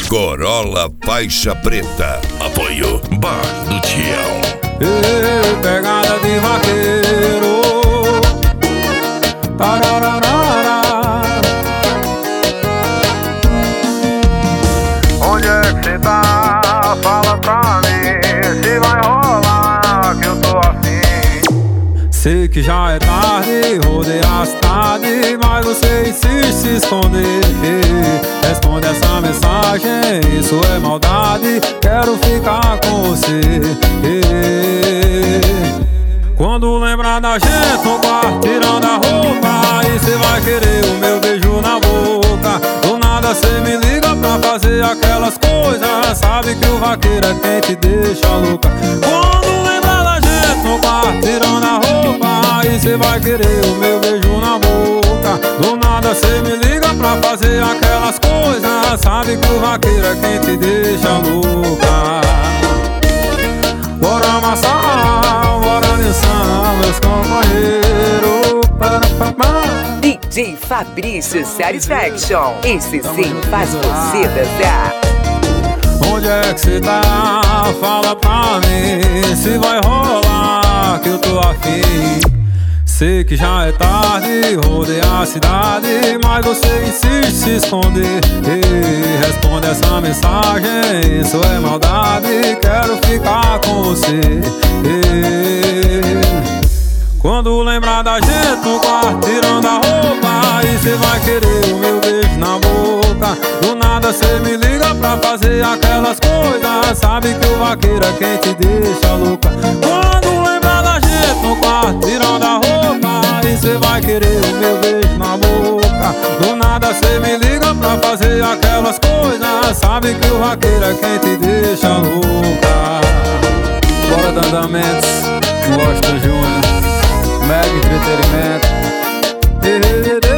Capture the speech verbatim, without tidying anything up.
Corolla faixa preta. Apoio Bar do Tião. Ei, pegada de vaqueiro. Tarararara. Onde é que cê tá? Fala pra mim se vai rolar que eu tô afim. Sei que já é tarde, rodei a cidade, mas você insiste se esconder. Responde essa mensagem, isso é maldade, quero ficar com você. Quando lembrar da gente no quarto tirando a roupa, aí cê vai querer o meu beijo na boca. Do nada cê me liga pra fazer aquelas coisas, sabe que o vaqueiro é quem te deixa louca. Quando lembrar da gente no quarto tirando a roupa, aí cê vai querer o meu beijo na boca. Do nada cê me liga pra fazer aquelas coisas, sabe que o vaqueiro é quem te deixa louca. Bora amassar, bora dançar, meus companheiros. D J Fabrício Satisfaction, esse sim faz você dançar. Onde é que cê tá? Fala pra mim se vai rolar que eu tô afim. Sei que já é tarde, rodei a cidade, mas você insiste em se esconder. Ei, responde essa mensagem, isso é maldade, quero ficar com você. Ei, quando lembrar da gente no quarto tirando a roupa, aí cê vai querer o meu beijo na boca. Do nada cê me liga pra fazer aquelas coisas, sabe que o vaqueiro é quem te deixa louca. Quando lembrar da gente no quarto tirando a roupa, aí cê vai querer o meu beijo na boca. Do nada cê me liga pra fazer aquelas coisas, sabe que o vaqueiro é quem te deixa louca. Bora Dandamentos, Washington Júnior, Mega Entretenimento.